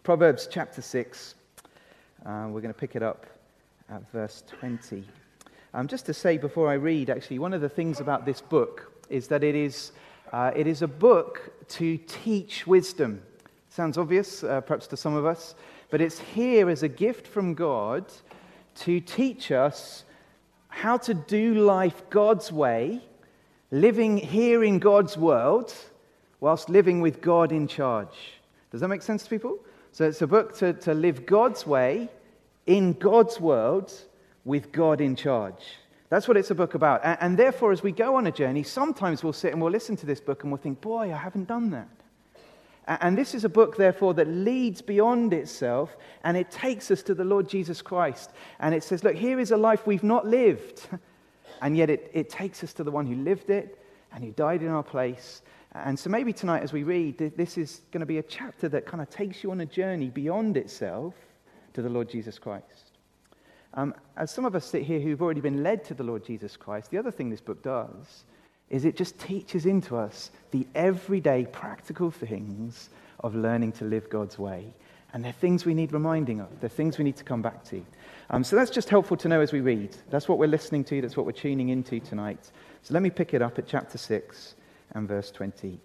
Proverbs chapter 6. We're going to pick it up at verse 20. Just to say before I read, actually, one of the things about this book is that it is a book to teach wisdom. Sounds obvious, perhaps to some of us, but it's here as a gift from God to teach us how to do life God's way, living here in God's world, whilst living with God in charge. Does that make sense to people? So it's a book to live God's way, in God's world, with God in charge. That's what it's a book about. And therefore, as we go on a journey, sometimes we'll sit and we'll listen to this book and we'll think, boy, I haven't done that. And this is a book, therefore, that leads beyond itself, and it takes us to the Lord Jesus Christ. And it says, look, here is a life we've not lived. And yet it takes us to the one who lived it and who died in our place. And so maybe tonight as we read, this is going to be a chapter that kind of takes you on a journey beyond itself to the Lord Jesus Christ. As some of us sit here who've already been led to the Lord Jesus Christ, the other thing this book does is it just teaches into us the everyday practical things of learning to live God's way. And they're things we need reminding of. They're things we need to come back to. So that's just helpful to know as we read. That's what we're listening to. That's what we're tuning into tonight. So let me pick it up at chapter 6 and verse 20.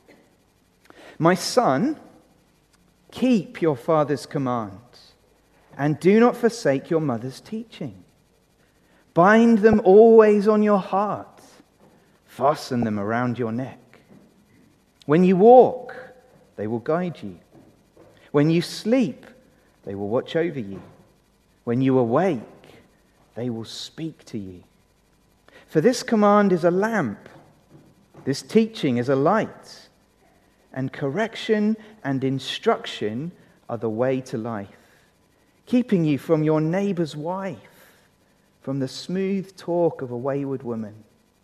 My son, keep your father's commands, and do not forsake your mother's teaching. Bind them always on your heart. Fasten them around your neck. When you walk, they will guide you. When you sleep, they will watch over you. When you awake, they will speak to you. For this command is a lamp. This teaching is a light. And correction and instruction are the way to life, keeping you from your neighbor's wife, from the smooth talk of a wayward woman.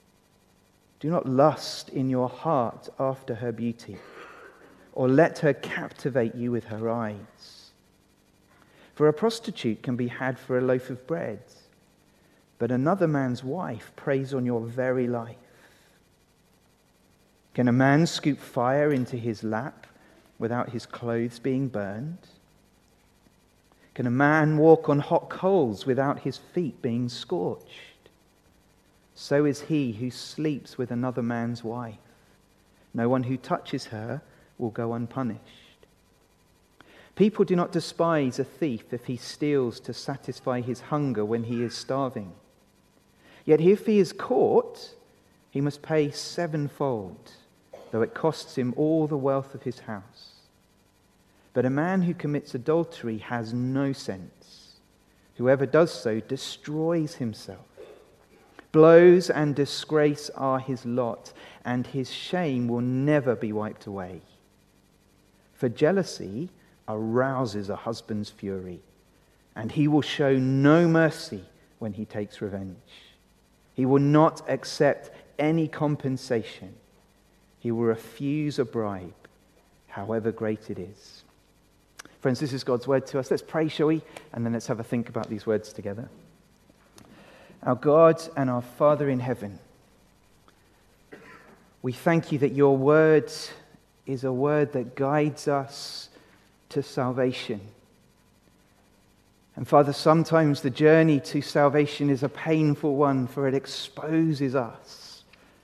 Do not lust in your heart after her beauty, or let her captivate you with her eyes. For a prostitute can be had for a loaf of bread, but another man's wife preys on your very life. Can a man scoop fire into his lap without his clothes being burned? Can a man walk on hot coals without his feet being scorched? So is he who sleeps with another man's wife. No one who touches her will go unpunished. People do not despise a thief if he steals to satisfy his hunger when he is starving. Yet if he is caught, he must pay sevenfold, though it costs him all the wealth of his house. But a man who commits adultery has no sense. Whoever does so destroys himself. Blows and disgrace are his lot, and his shame will never be wiped away. For jealousy arouses a husband's fury, and he will show no mercy when he takes revenge. He will not accept any compensation. He will refuse a bribe, however great it is. Friends, this is God's word to us. Let's pray, shall we? And then let's have a think about these words together. Our God and our Father in heaven, we thank you that your word is a word that guides us to salvation. And Father, sometimes the journey to salvation is a painful one, for it exposes us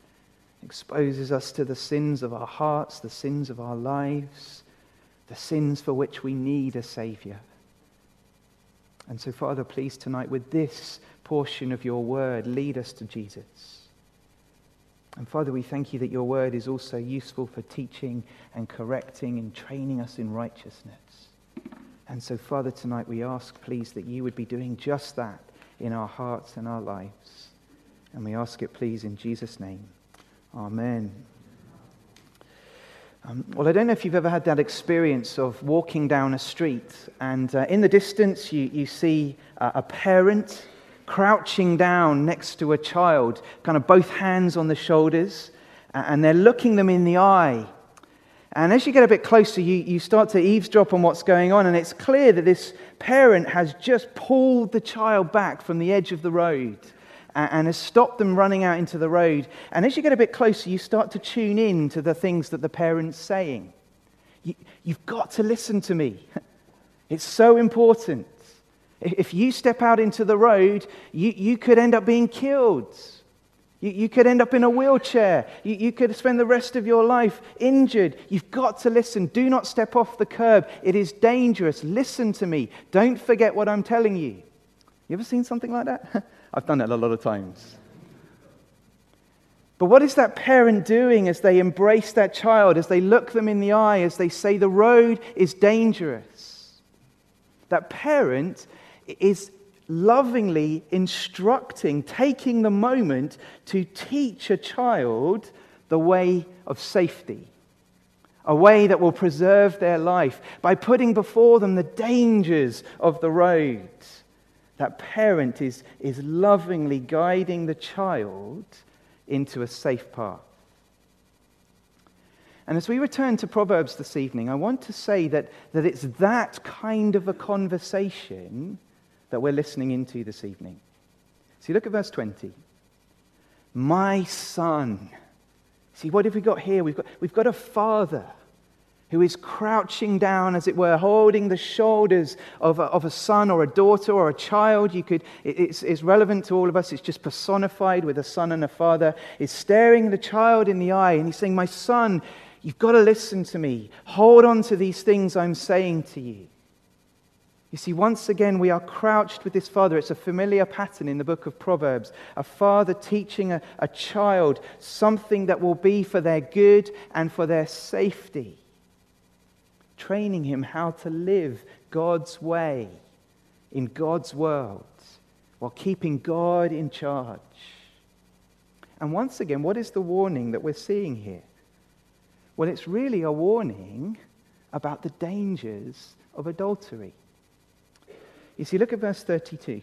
to the sins of our hearts, the sins of our lives, the sins for which we need a Saviour. And so, Father, please tonight with this portion of your word, lead us to Jesus. And Father, we thank you that your word is also useful for teaching and correcting and training us in righteousness. And so, Father, tonight we ask, please, that you would be doing just that in our hearts and our lives. And we ask it, please, in Jesus' name. Amen. Well, I don't know if you've ever had that experience of walking down a street and in the distance you see a parent crouching down next to a child, kind of both hands on the shoulders, and they're looking them in the eye. And as you get a bit closer, you start to eavesdrop on what's going on, and it's clear that this parent has just pulled the child back from the edge of the road and has stopped them running out into the road. And as you get a bit closer, you start to tune in to the things that the parent's saying. You've got to listen to me. It's so important. If you step out into the road, you could end up being killed. You could end up in a wheelchair. You could spend the rest of your life injured. You've got to listen. Do not step off the curb. It is dangerous. Listen to me. Don't forget what I'm telling you. You ever seen something like that? I've done it a lot of times. But what is that parent doing as they embrace that child, as they look them in the eye, as they say the road is dangerous? That parent is lovingly instructing, taking the moment to teach a child the way of safety, a way that will preserve their life by putting before them the dangers of the road. That parent is lovingly guiding the child into a safe path. And as we return to Proverbs this evening, I want to say that it's that kind of a conversation that we're listening into this evening. See, look at verse 20. My son. See, what have we got here? We've got a father who is crouching down, as it were, holding the shoulders of a son or a daughter or a child. It's relevant to all of us. It's just personified with a son and a father. Is staring the child in the eye, and he's saying, my son, you've got to listen to me. Hold on to these things I'm saying to you. You see, once again, we are crouched with this father. It's a familiar pattern in the book of Proverbs. A father teaching a child something that will be for their good and for their safety. Training him how to live God's way in God's world while keeping God in charge. And once again, what is the warning that we're seeing here? Well, it's really a warning about the dangers of adultery. You see, look at verse 32.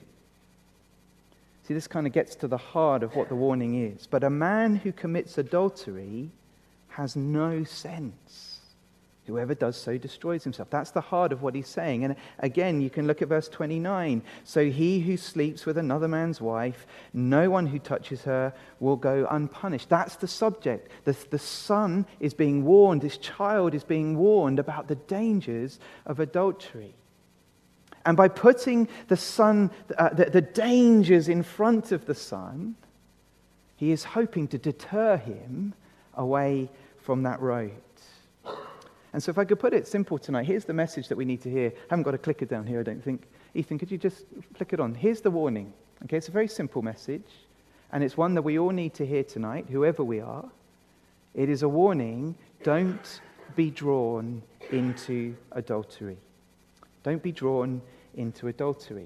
See, this kind of gets to the heart of what the warning is. But a man who commits adultery has no sense. Whoever does so destroys himself. That's the heart of what he's saying. And again, you can look at verse 29. So he who sleeps with another man's wife, no one who touches her will go unpunished. That's the subject. The son is being warned, this child is being warned about the dangers of adultery. And by putting the son, the dangers in front of the son, he is hoping to deter him away from that road. And so if I could put it simple tonight, here's the message that we need to hear. I haven't got a clicker down here, I don't think. Ethan, could you just flick it on? Here's the warning. Okay, it's a very simple message, and it's one that we all need to hear tonight, whoever we are. It is a warning: don't be drawn into adultery. Don't be drawn into adultery.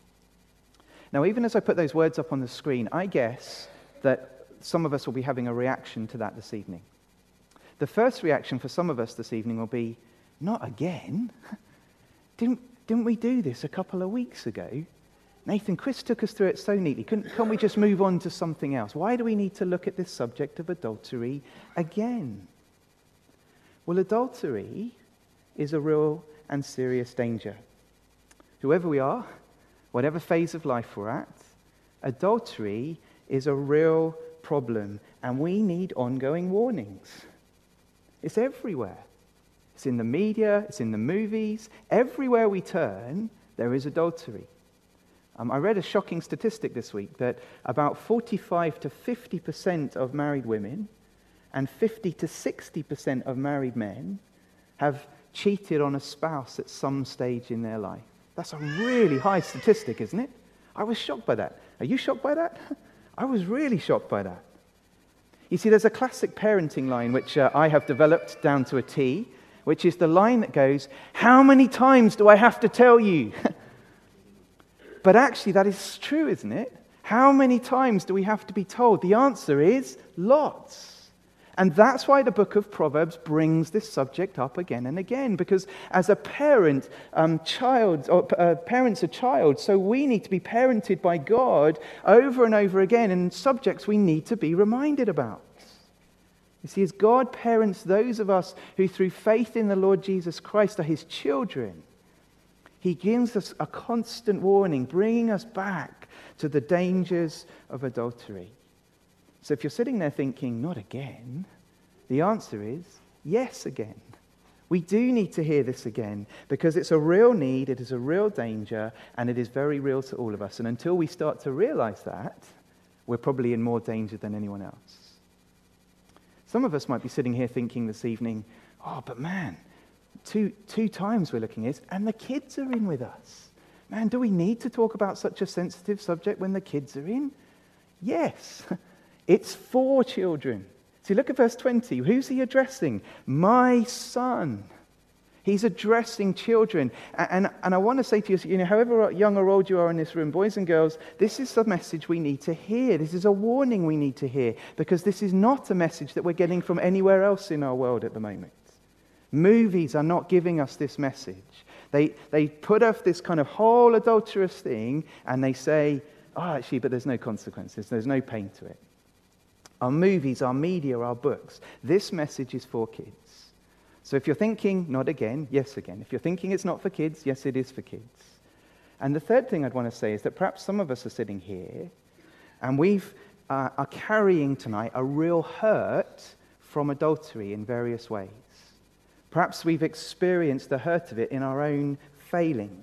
Now, even as I put those words up on the screen, I guess that some of us will be having a reaction to that this evening. The first reaction for some of us this evening will be, not again. Didn't we do this a couple of weeks ago? Nathan, Chris took us through it so neatly. Can't we just move on to something else? Why do we need to look at this subject of adultery again? Well, adultery is a real and serious danger. Whoever we are, whatever phase of life we're at, adultery is a real problem, and we need ongoing warnings. It's everywhere. It's in the media, it's in the movies. Everywhere we turn, there is adultery. I read a shocking statistic this week that about 45 to 50% of married women and 50 to 60% of married men have cheated on a spouse at some stage in their life. That's a really high statistic, isn't it? I was shocked by that. Are you shocked by that? I was really shocked by that. You see, there's a classic parenting line which I have developed down to a T, which is the line that goes, how many times do I have to tell you? But actually, that is true, isn't it? How many times do we have to be told? The answer is lots. And that's why the book of Proverbs brings this subject up again and again, because as a parent, parents a child, so we need to be parented by God over and over again in subjects we need to be reminded about. You see, as God parents those of us who through faith in the Lord Jesus Christ are his children, he gives us a constant warning, bringing us back to the dangers of adultery. So if you're sitting there thinking, not again, the answer is yes again. We do need to hear this again because it's a real need, it is a real danger, and it is very real to all of us. And until we start to realize that, we're probably in more danger than anyone else. Some of us might be sitting here thinking this evening, oh, but man, two times we're looking at this, and the kids are in with us. Man, do we need to talk about such a sensitive subject when the kids are in? Yes, it's for children. See, look at verse 20. Who's he addressing? My son. He's addressing children. And I want to say to you, however young or old you are in this room, boys and girls, this is the message we need to hear. This is a warning we need to hear, because this is not a message that we're getting from anywhere else in our world at the moment. Movies are not giving us this message. They put off this kind of whole adulterous thing, and they say, oh, actually, but there's no consequences. There's no pain to it. Our movies, our media, our books, this message is for kids. So if you're thinking, not again, yes again. If you're thinking it's not for kids, yes, it is for kids. And the third thing I'd want to say is that perhaps some of us are sitting here and we are carrying tonight a real hurt from adultery in various ways. Perhaps we've experienced the hurt of it in our own failings.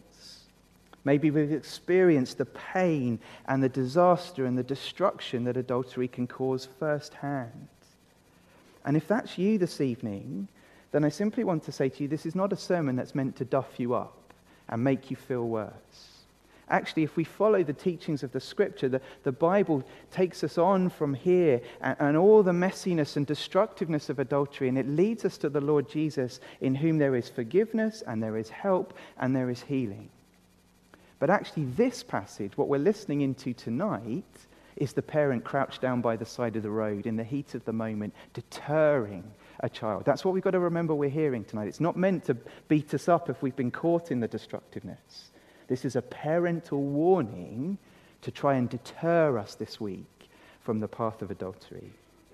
Maybe we've experienced the pain and the disaster and the destruction that adultery can cause firsthand. And if that's you this evening, then I simply want to say to you, this is not a sermon that's meant to duff you up and make you feel worse. Actually, if we follow the teachings of the Scripture, the Bible takes us on from here and all the messiness and destructiveness of adultery, and it leads us to the Lord Jesus, in whom there is forgiveness and there is help and there is healing. But actually, this passage, what we're listening into tonight, is the parent crouched down by the side of the road in the heat of the moment, deterring a child. That's what we've got to remember we're hearing tonight. It's not meant to beat us up if we've been caught in the destructiveness. This is a parental warning to try and deter us this week from the path of adultery.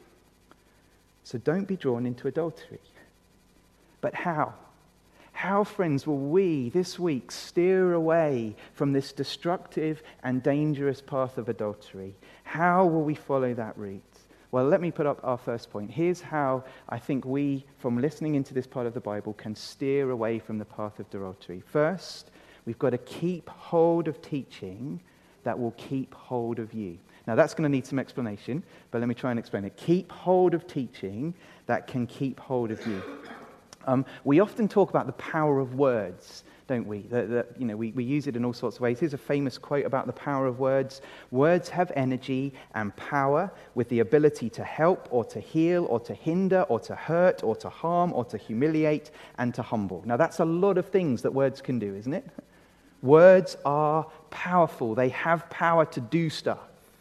So don't be drawn into adultery. But how? How, friends, will we this week steer away from this destructive and dangerous path of adultery? How will we follow that route? Well, let me put up our first point. Here's how I think we, from listening into this part of the Bible, can steer away from the path of adultery. First, we've got to keep hold of teaching that will keep hold of you. Now, that's going to need some explanation, but let me try and explain it. Keep hold of teaching that can keep hold of you. We often talk about the power of words, don't we? We use it in all sorts of ways. Here's a famous quote about the power of words. Words have energy and power with the ability to help or to heal or to hinder or to hurt or to harm or to humiliate and to humble. Now, that's a lot of things that words can do, isn't it? Words are powerful. They have power to do stuff.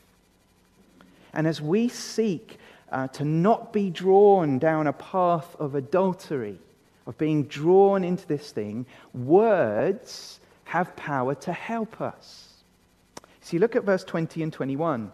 And as we seek to not be drawn down a path of adultery, of being drawn into this thing, words have power to help us. See, look at verse 20 and 21.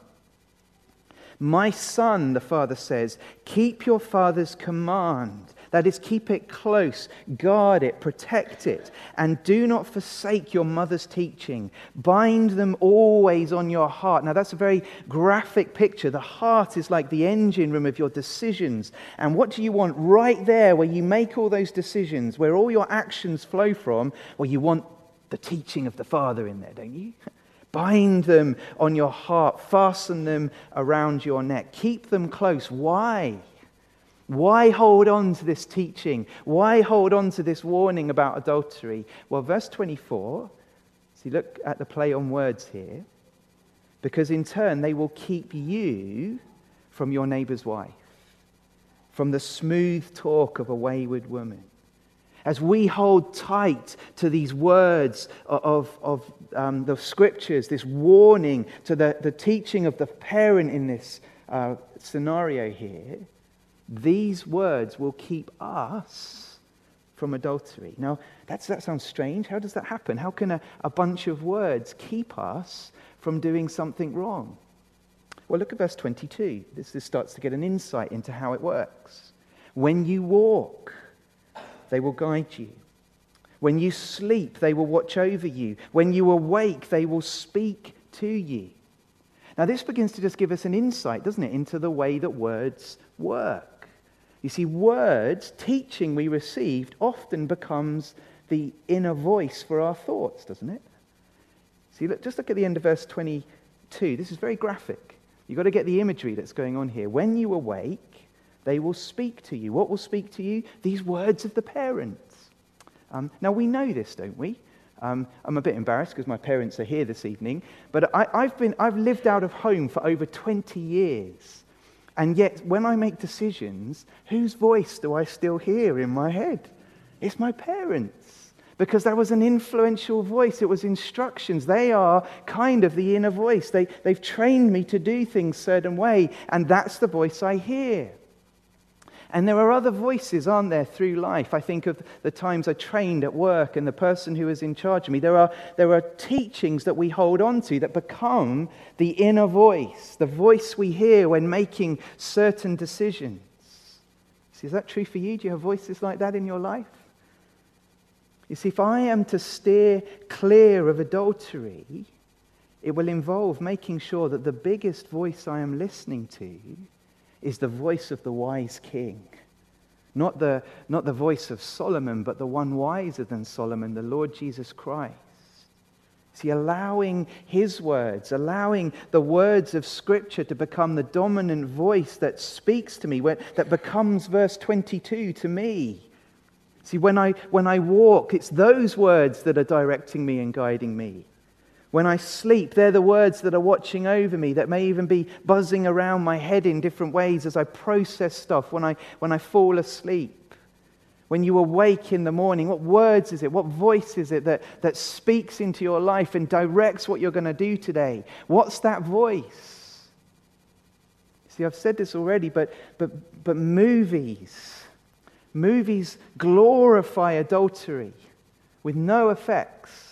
My son, the father says, keep your father's command. That is, keep it close, guard it, protect it, and do not forsake your mother's teaching. Bind them always on your heart. Now, that's a very graphic picture. The heart is like the engine room of your decisions. And what do you want right there where you make all those decisions, where all your actions flow from? Well, you want the teaching of the Father in there, don't you? Bind them on your heart. Fasten them around your neck. Keep them close. Why? Why hold on to this teaching? Why hold on to this warning about adultery? Well, verse 24, see, look at the play on words here. Because in turn, they will keep you from your neighbor's wife, from the smooth talk of a wayward woman. As we hold tight to these words of the Scriptures, this warning to the teaching of the parent in this scenario here, these words will keep us from adultery. Now, that sounds strange. How does that happen? How can a bunch of words keep us from doing something wrong? Well, look at verse 22. This starts to get an insight into how it works. When you walk, they will guide you. When you sleep, they will watch over you. When you awake, they will speak to you. Now, this begins to just give us an insight, doesn't it, into the way that words work. You see, words, teaching we received often becomes the inner voice for our thoughts, doesn't it? See, just look at the end of verse 22. This is very graphic. You've got to get the imagery that's going on here. When you awake, they will speak to you. What will speak to you? These words of the parents. Now, we know this, don't we? I'm a bit embarrassed because my parents are here this evening, but I've lived out of home for over 20 years. And yet, when I make decisions, whose voice do I still hear in my head? It's my parents. Because that was an influential voice. It was instructions. They are kind of the inner voice. They've trained me to do things a certain way, and that's the voice I hear. And there are other voices, aren't there, through life? I think of the times I trained at work and the person who was in charge of me. There are teachings that we hold on to that become the inner voice, the voice we hear when making certain decisions. See, is that true for you? Do you have voices like that in your life? You see, if I am to steer clear of adultery, it will involve making sure that the biggest voice I am listening to is the voice of the wise king. Not the voice of Solomon, but the one wiser than Solomon, the Lord Jesus Christ. See, allowing his words, allowing the words of Scripture to become the dominant voice that speaks to me, that becomes verse 22 to me. See, when I walk, it's those words that are directing me and guiding me. When I sleep, they're the words that are watching over me, that may even be buzzing around my head in different ways as I process stuff when I fall asleep. When you awake in the morning, what words is it? What voice is it that speaks into your life and directs what you're going to do today? What's that voice? See, I've said this already, but movies glorify adultery with no effects.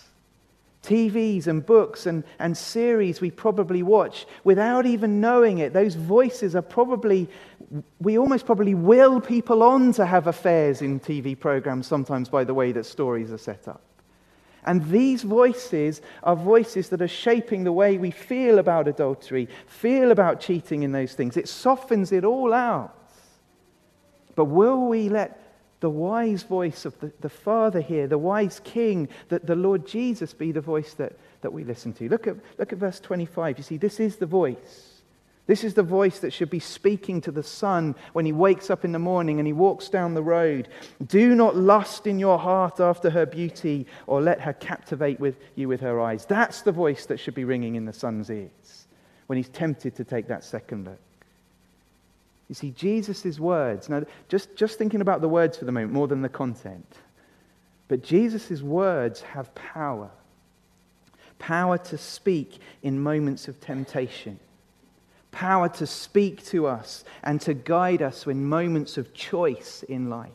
TVs and books and series we probably watch without even knowing it. Those voices are we almost probably will people on to have affairs in TV programs sometimes by the way that stories are set up. And these voices are voices that are shaping the way we feel about adultery, feel about cheating in those things. It softens it all out. But will we let the wise voice of the Father here, the wise King, that the Lord Jesus be the voice that we listen to? Look at verse 25. You see, this is the voice. This is the voice that should be speaking to the Son when he wakes up in the morning and he walks down the road. Do not lust in your heart after her beauty, or let her captivate you with her eyes. That's the voice that should be ringing in the Son's ears when he's tempted to take that second look. You see, Jesus' words, now just thinking about the words for the moment more than the content, but Jesus' words have power. Power to speak in moments of temptation. Power to speak to us and to guide us in moments of choice in life.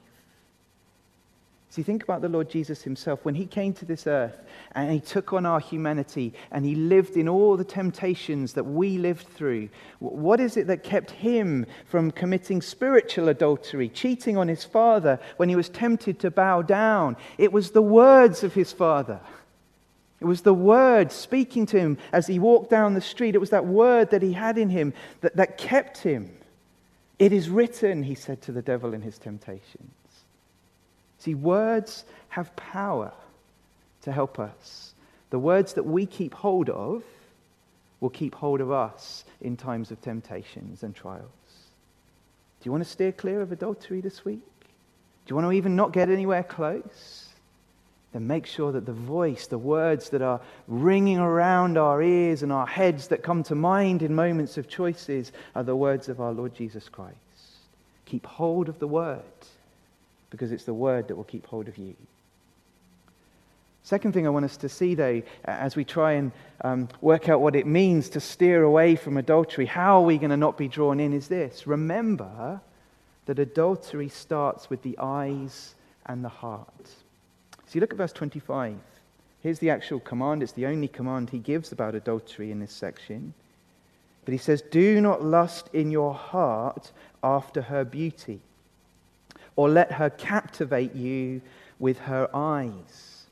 See, think about the Lord Jesus himself. When he came to this earth and he took on our humanity and he lived in all the temptations that we lived through, what is it that kept him from committing spiritual adultery, cheating on his Father when he was tempted to bow down? It was the words of his Father. It was the word speaking to him as he walked down the street. It was that word that he had in him that kept him. It is written, he said to the devil in his temptations. See, words have power to help us. The words that we keep hold of will keep hold of us in times of temptations and trials. Do you want to steer clear of adultery this week? Do you want to even not get anywhere close? Then make sure that the voice, the words that are ringing around our ears and our heads that come to mind in moments of choices are the words of our Lord Jesus Christ. Keep hold of the word, because it's the word that will keep hold of you. Second thing I want us to see, though, as we try and work out what it means to steer away from adultery, how are we going to not be drawn in, is this. Remember that adultery starts with the eyes and the heart. See, look at verse 25. Here's the actual command. It's the only command he gives about adultery in this section. But he says, do not lust in your heart after her beauty, or let her captivate you with her eyes.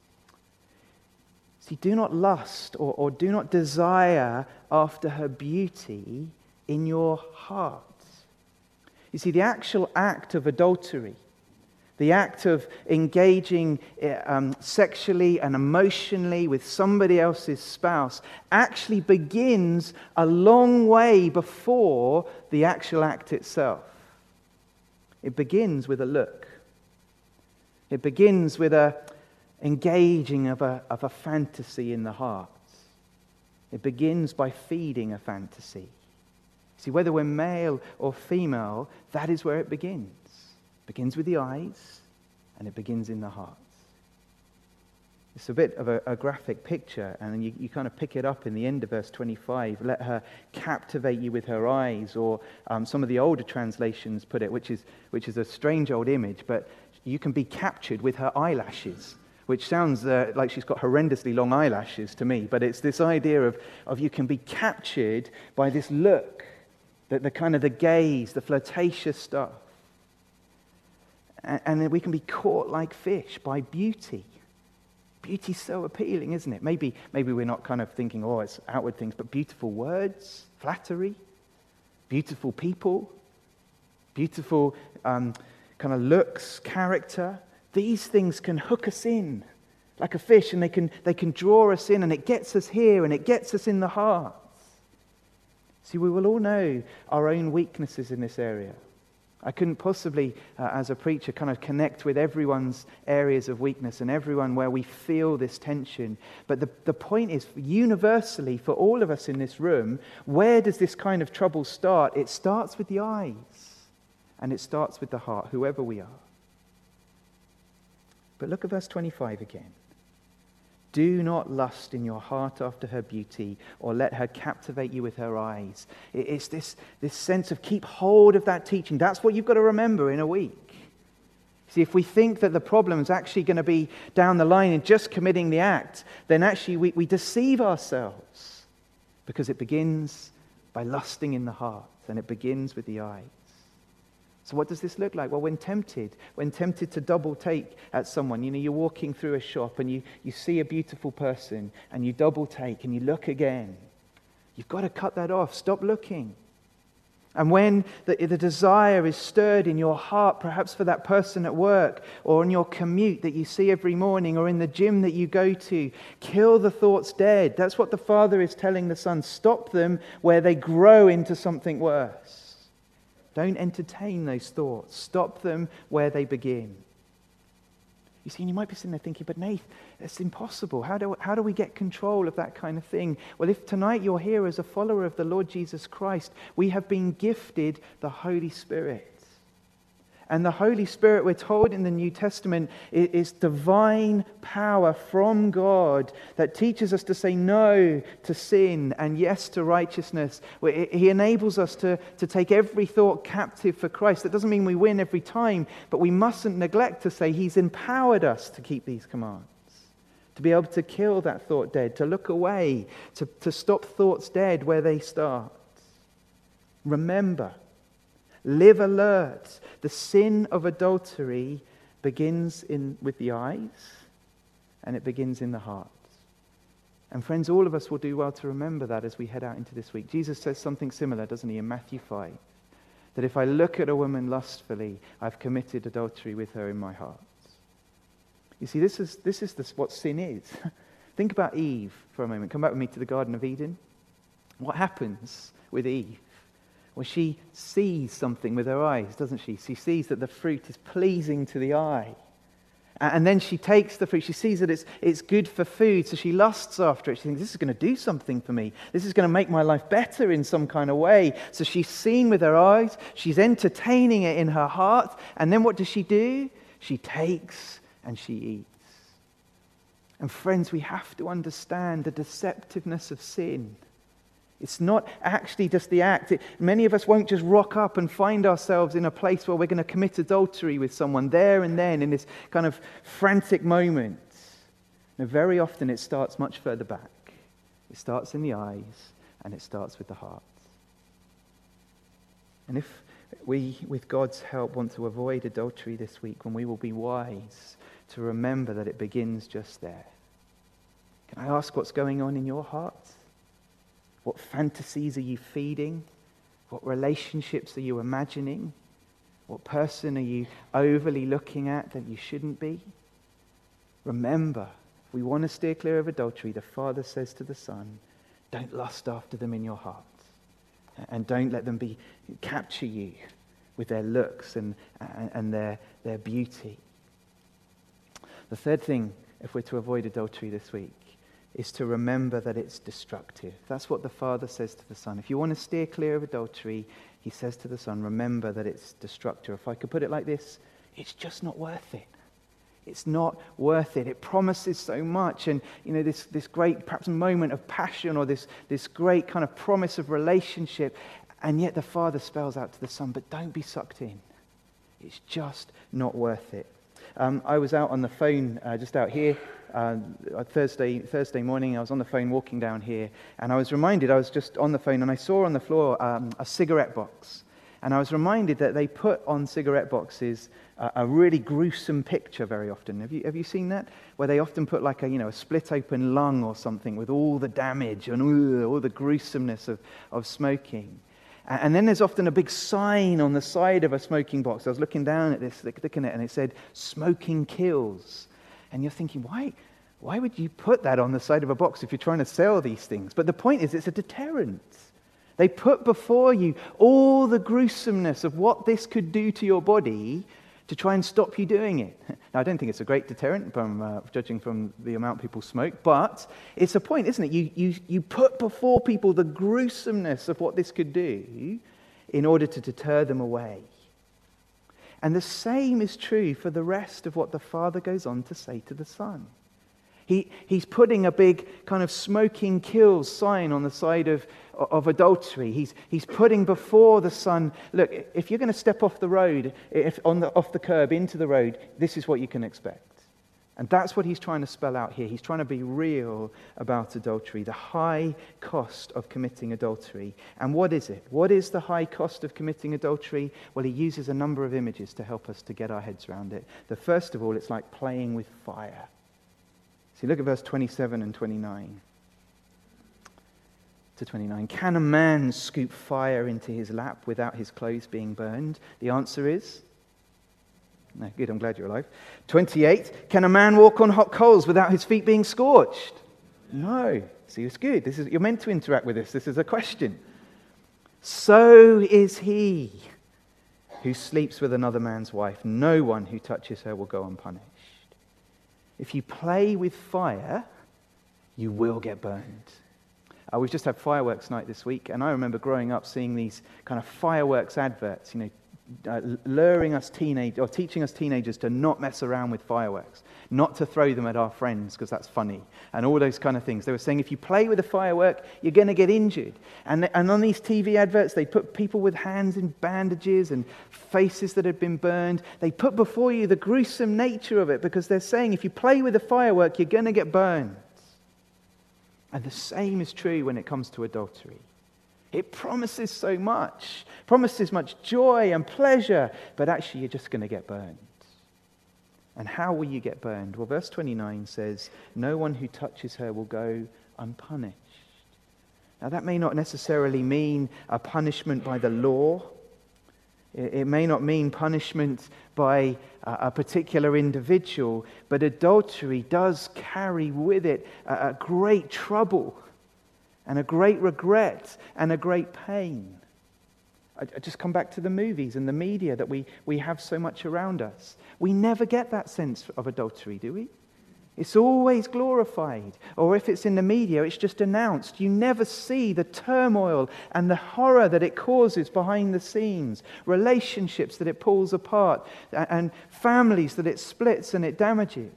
See, do not lust or do not desire after her beauty in your heart. You see, the actual act of adultery, the act of engaging sexually and emotionally with somebody else's spouse, actually begins a long way before the actual act itself. It begins with a look. It begins with a engaging of a fantasy in the heart. It begins by feeding a fantasy. See, whether we're male or female, that is where it begins. It begins with the eyes, and it begins in the heart. It's a bit of a graphic picture, and you kind of pick it up in the end of verse 25. Let her captivate you with her eyes, or some of the older translations put it, which is a strange old image, but you can be captured with her eyelashes, which sounds like she's got horrendously long eyelashes to me, but it's this idea of you can be captured by this look, the kind of the gaze, the flirtatious stuff. And then we can be caught like fish by beauty. Beauty's so appealing, isn't it? Maybe we're not kind of thinking, oh, it's outward things, but beautiful words, flattery, beautiful people, beautiful kind of looks, character. These things can hook us in like a fish, and they can draw us in, and it gets us here, and it gets us in the heart. See, we will all know our own weaknesses in this area. I couldn't possibly, as a preacher, kind of connect with everyone's areas of weakness and everyone where we feel this tension. But the point is, universally, for all of us in this room, where does this kind of trouble start? It starts with the eyes, and it starts with the heart, whoever we are. But look at verse 25 again. Do not lust in your heart after her beauty, or let her captivate you with her eyes. It's this sense of keep hold of that teaching. That's what you've got to remember in a week. See, if we think that the problem is actually going to be down the line in just committing the act, then actually we deceive ourselves, because it begins by lusting in the heart, and it begins with the eyes. So what does this look like? Well, when tempted to double take at someone, you're walking through a shop and you see a beautiful person and you double take and you look again. You've got to cut that off. Stop looking. And when the desire is stirred in your heart, perhaps for that person at work or on your commute that you see every morning or in the gym that you go to, kill the thoughts dead. That's what the Father is telling the Son. Stop them where they grow into something worse. Don't entertain those thoughts. Stop them where they begin. You see, and you might be sitting there thinking, but Nath, it's impossible. How do we get control of that kind of thing? Well, if tonight you're here as a follower of the Lord Jesus Christ, we have been gifted the Holy Spirit. And the Holy Spirit, we're told in the New Testament, is divine power from God that teaches us to say no to sin and yes to righteousness. He enables us to take every thought captive for Christ. That doesn't mean we win every time, but we mustn't neglect to say He's empowered us to keep these commands, to be able to kill that thought dead, to look away, to stop thoughts dead where they start. Remember, live alert. The sin of adultery begins with the eyes, and it begins in the heart. And friends, all of us will do well to remember that as we head out into this week. Jesus says something similar, doesn't he, in Matthew 5, that if I look at a woman lustfully, I've committed adultery with her in my heart. You see, this is what sin is. Think about Eve for a moment. Come back with me to the Garden of Eden. What happens with Eve? Well, she sees something with her eyes, doesn't she? She sees that the fruit is pleasing to the eye. And then she takes the fruit. She sees that it's good for food, so she lusts after it. She thinks, this is going to do something for me. This is going to make my life better in some kind of way. So she's seen with her eyes. She's entertaining it in her heart. And then what does she do? She takes and she eats. And friends, we have to understand the deceptiveness of sin. It's not actually just the act. Many of us won't just rock up and find ourselves in a place where we're going to commit adultery with someone there and then in this kind of frantic moment. No, very often it starts much further back. It starts in the eyes and it starts with the heart. And if we, with God's help, want to avoid adultery this week, then we will be wise to remember that it begins just there. Can I ask what's going on in your heart? What fantasies are you feeding? What relationships are you imagining? What person are you overly looking at that you shouldn't be? Remember, if we want to steer clear of adultery, the Father says to the Son, don't lust after them in your heart. And don't let them capture you with their looks and their beauty. The third thing, if we're to avoid adultery this week, is to remember that it's destructive. That's what the Father says to the Son. If you want to steer clear of adultery, he says to the Son, remember that it's destructive. If I could put it like this, it's just not worth it. It's not worth it. It promises so much. And, this great, perhaps, moment of passion, or this great kind of promise of relationship. And yet the Father spells out to the Son, but don't be sucked in. It's just not worth it. I was out on the phone just out here Thursday morning. I was on the phone walking down here, and I was just on the phone, and I saw on the floor a cigarette box. And I was reminded that they put on cigarette boxes a really gruesome picture very often. Have you seen that? Where they often put like a split open lung or something with all the damage and all the gruesomeness of smoking. And then there's often a big sign on the side of a smoking box. I was looking down at this, looking at it, and it said, "Smoking kills." And you're thinking, why would you put that on the side of a box if you're trying to sell these things? But the point is, it's a deterrent. They put before you all the gruesomeness of what this could do to your body to try and stop you doing it. Now, I don't think it's a great deterrent, judging from the amount people smoke, but it's a point, isn't it? You put before people the gruesomeness of what this could do in order to deter them away. And the same is true for the rest of what the Father goes on to say to the Son. He's putting a big kind of smoking kills sign on the side of adultery. He's putting before the Son, look, if you're going to step off the road, off the curb into the road, this is what you can expect. And that's what he's trying to spell out here. He's trying to be real about adultery, the high cost of committing adultery. And what is it? What is the high cost of committing adultery? Well, he uses a number of images to help us to get our heads around it. The first of all, it's like playing with fire. See, look at verse 27 and 29 to 29. Can a man scoop fire into his lap without his clothes being burned? The answer is no. Good, I'm glad you're alive. 28. Can a man walk on hot coals without his feet being scorched? No. See, it's good. You're meant to interact with this. This is a question. So is he who sleeps with another man's wife. No one who touches her will go unpunished. If you play with fire, you will get burned. We've just had fireworks night this week, and I remember growing up seeing these kind of fireworks adverts, luring us teaching us teenagers to not mess around with fireworks, not to throw them at our friends because that's funny, and all those kind of things. They were saying if you play with a firework, you're going to get injured. And on these TV adverts, they put people with hands in bandages and faces that had been burned. They put before you the gruesome nature of it because they're saying if you play with a firework, you're going to get burned. And the same is true when it comes to adultery. It promises so much, promises much joy and pleasure, but actually you're just going to get burned. And how will you get burned? Well, verse 29 says, no one who touches her will go unpunished. Now that may not necessarily mean a punishment by the law. It may not mean punishment by a particular individual, but adultery does carry with it a great trouble and a great regret and a great pain. I just come back to the movies and the media that we have so much around us. We never get that sense of adultery, do we? It's always glorified. Or if it's in the media, it's just announced. You never see the turmoil and the horror that it causes behind the scenes, relationships that it pulls apart, and families that it splits and it damages.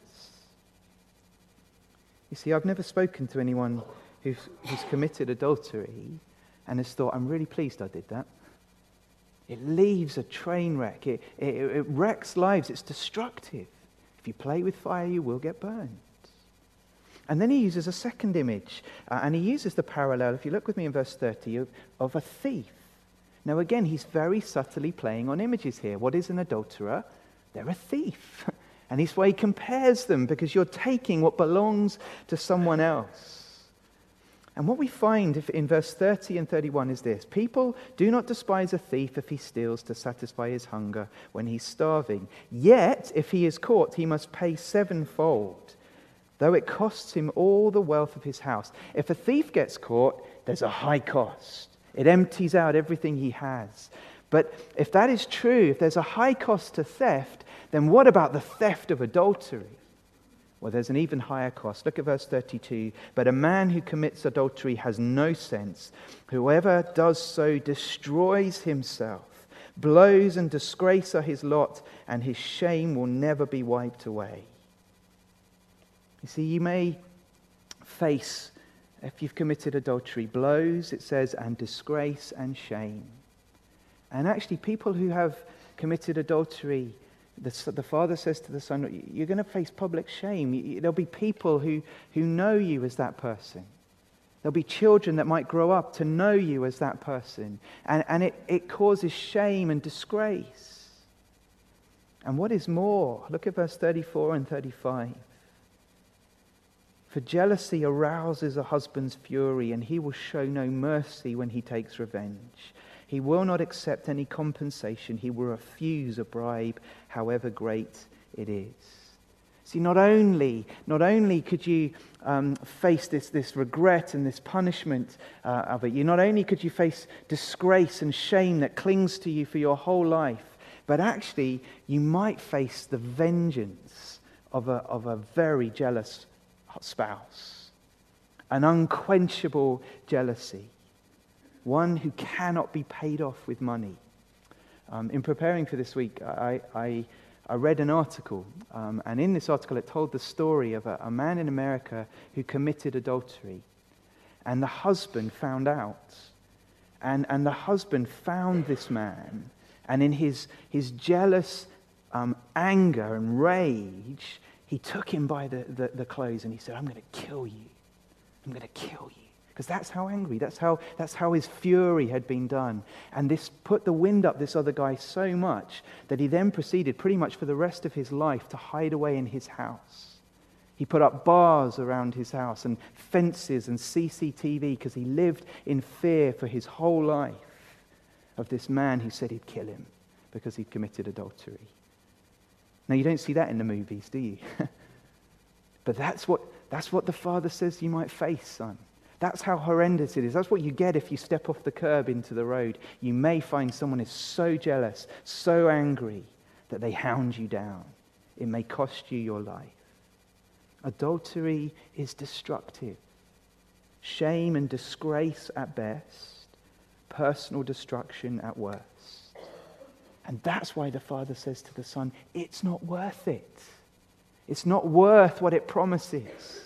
You see, I've never spoken to anyone who's committed adultery and has thought, I'm really pleased I did that. It leaves a train wreck. It wrecks lives. It's destructive. If you play with fire, you will get burned. And then he uses a second image, and he uses the parallel, if you look with me in verse 30, of a thief. Now again, he's very subtly playing on images here. What is an adulterer? They're a thief. And this way he compares them, because you're taking what belongs to someone else. And what we find in verse 30 and 31 is this: people do not despise a thief if he steals to satisfy his hunger when he's starving. Yet, if he is caught, he must pay sevenfold, though it costs him all the wealth of his house. If a thief gets caught, there's a high cost. It empties out everything he has. But if that is true, if there's a high cost to theft, then what about the theft of adultery? Well, there's an even higher cost. Look at verse 32. But a man who commits adultery has no sense. Whoever does so destroys himself. Blows and disgrace are his lot, and his shame will never be wiped away. You see, you may face, if you've committed adultery, blows, it says, and disgrace and shame. And actually, people who have committed adultery, the Father says to the Son, you're going to face public shame. There'll be people who know you as that person. There'll be children that might grow up to know you as that person. And it causes shame and disgrace. And what is more, look at verse 34 and 35. For jealousy arouses a husband's fury, and he will show no mercy when he takes revenge. He will not accept any compensation. He will refuse a bribe, however great it is. See, not only could you face this regret and this punishment of it, not only could you face disgrace and shame that clings to you for your whole life, but actually you might face the vengeance of a very jealous spouse, an unquenchable jealousy. One who cannot be paid off with money. In preparing for this week, I read an article, and in this article it told the story of a man in America who committed adultery. And the husband found out. And the husband found this man, and in his jealous anger and rage, he took him by the clothes and he said, I'm going to kill you. I'm going to kill you. Because that's how angry, that's how his fury had been done. And this put the wind up this other guy so much that he then proceeded pretty much for the rest of his life to hide away in his house. He put up bars around his house and fences and CCTV because he lived in fear for his whole life of this man who said he'd kill him because he'd committed adultery. Now, you don't see that in the movies, do you? But that's what the Father says you might face, son. That's how horrendous it is. That's what you get if you step off the curb into the road. You may find someone is so jealous, so angry, that they hound you down. It may cost you your life. Adultery is destructive. Shame and disgrace at best. Personal destruction at worst. And that's why the Father says to the Son, it's not worth it. It's not worth what it promises.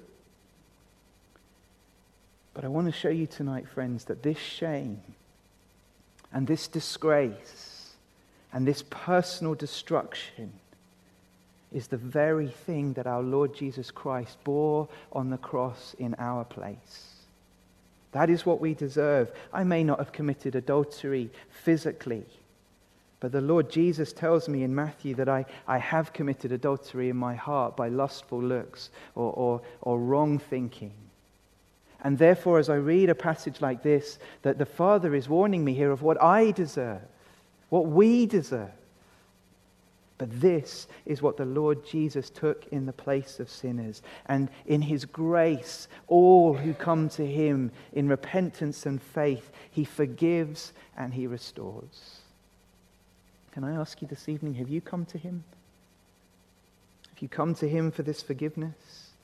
But I want to show you tonight, friends, that this shame and this disgrace and this personal destruction is the very thing that our Lord Jesus Christ bore on the cross in our place. That is what we deserve. I may not have committed adultery physically, but the Lord Jesus tells me in Matthew that I have committed adultery in my heart by lustful looks or wrong thinking. And therefore, as I read a passage like this, that the Father is warning me here of what I deserve, what we deserve. But this is what the Lord Jesus took in the place of sinners. And in his grace, all who come to him in repentance and faith, he forgives and he restores. Can I ask you this evening, have you come to him? Have you come to him for this forgiveness?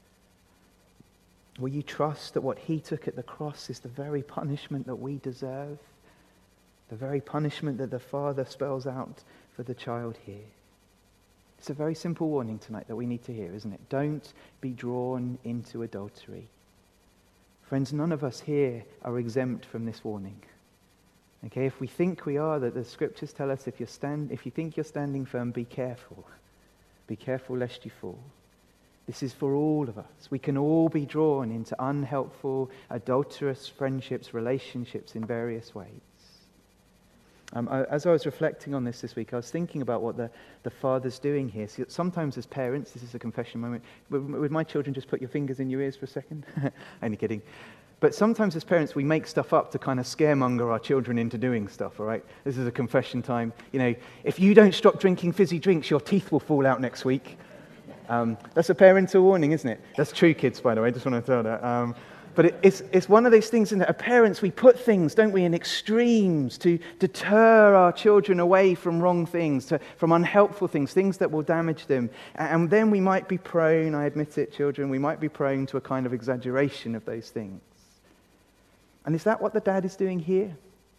Will you trust that what he took at the cross is the very punishment that we deserve? The very punishment that the Father spells out for the child here. It's a very simple warning tonight that we need to hear, isn't it? Don't be drawn into adultery. Friends, none of us here are exempt from this warning. Okay, if we think we are, that the scriptures tell us if you think you're standing firm, be careful. Be careful lest you fall. This is for all of us. We can all be drawn into unhelpful, adulterous friendships, relationships in various ways. As I was reflecting on this week, I was thinking about what the Father's doing here. So sometimes as parents, this is a confession moment, would my children just put your fingers in your ears for a second? Only kidding. But sometimes as parents, we make stuff up to kind of scaremonger our children into doing stuff, all right? This is a confession time. If you don't stop drinking fizzy drinks, your teeth will fall out next week. That's a parental warning, isn't it? That's true, kids, by the way. I just want to tell that. But it's one of those things, isn't it? As parents, we put things, don't we, in extremes to deter our children away from wrong things, from unhelpful things that will damage them. And then we might be prone, I admit it, children, we might be prone to a kind of exaggeration of those things. And is that what the dad is doing here?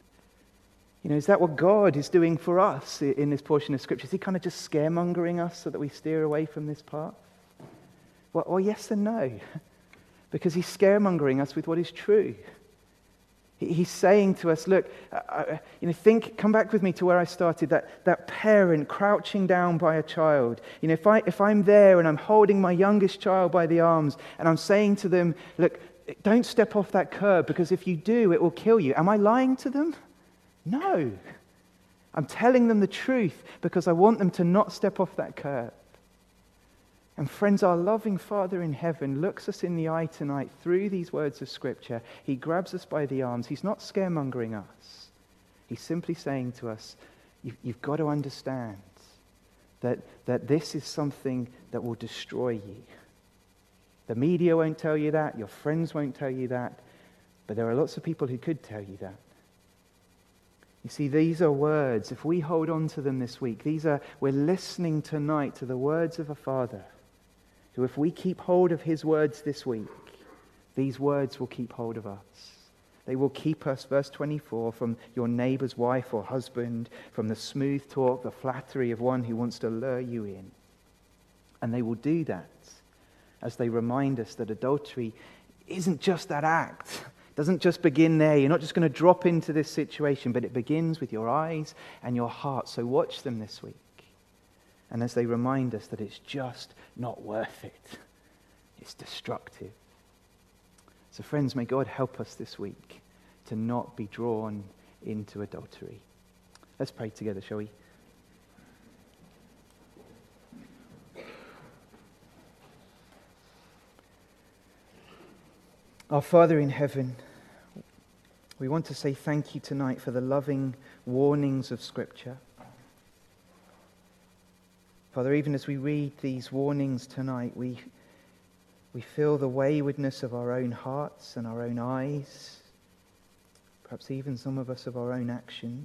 Is that what God is doing for us in this portion of Scripture? Is he kind of just scaremongering us so that we steer away from this path? Well, yes and no. Because he's scaremongering us with what is true. He's saying to us, look, come back with me to where I started, that parent crouching down by a child. If I'm there and I'm holding my youngest child by the arms and I'm saying to them, look, don't step off that curb because if you do, it will kill you. Am I lying to them? No. I'm telling them the truth because I want them to not step off that curb. And friends, our loving Father in heaven looks us in the eye tonight through these words of Scripture. He grabs us by the arms. He's not scaremongering us. He's simply saying to us, you've got to understand that this is something that will destroy you. The media won't tell you that. Your friends won't tell you that. But there are lots of people who could tell you that. You see, these are words. If we hold on to them this week, we're listening tonight to the words of a Father who, if we keep hold of his words this week, these words will keep hold of us. They will keep us, verse 24, from your neighbor's wife or husband, from the smooth talk, the flattery of one who wants to lure you in. And they will do that as they remind us that adultery isn't just that act. It doesn't just begin there. You're not just going to drop into this situation, but it begins with your eyes and your heart. So watch them this week. And as they remind us that it's just not worth it. It's destructive. So friends, may God help us this week to not be drawn into adultery. Let's pray together, shall we? Our Father in heaven, we want to say thank you tonight for the loving warnings of Scripture. Father, even as we read these warnings tonight, we feel the waywardness of our own hearts and our own eyes, perhaps even some of us of our own actions.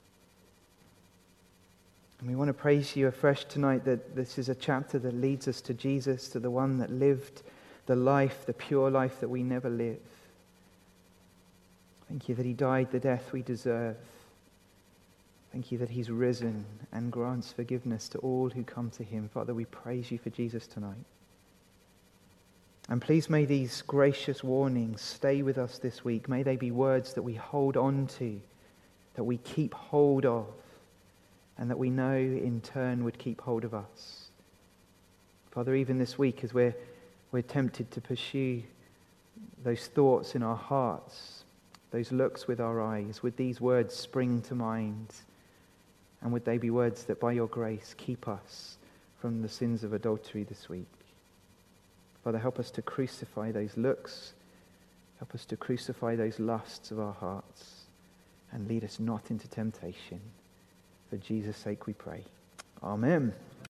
And we want to praise you afresh tonight that this is a chapter that leads us to Jesus, to the one that lived the life, the pure life that we never live. Thank you that he died the death we deserve. Thank you that he's risen and grants forgiveness to all who come to him. Father, we praise you for Jesus tonight. And please may these gracious warnings stay with us this week. May they be words that we hold on to, that we keep hold of, and that we know in turn would keep hold of us. Father, even this week as we're tempted to pursue those thoughts in our hearts, those looks with our eyes, would these words spring to mind? And would they be words that by your grace keep us from the sins of adultery this week? Father, help us to crucify those looks. Help us to crucify those lusts of our hearts. And lead us not into temptation. For Jesus' sake we pray. Amen.